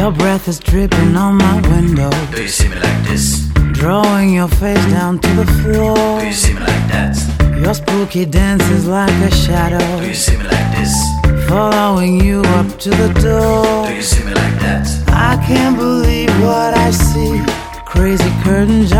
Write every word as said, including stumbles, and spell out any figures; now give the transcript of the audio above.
Your breath is dripping on my window. Do you see me like this? Drawing your face down to the floor. Do you see me like that? Your spooky dance is like a shadow. Do you see me like this? Following you up to the door. Do you see me like that? I can't believe what I see. Crazy curtains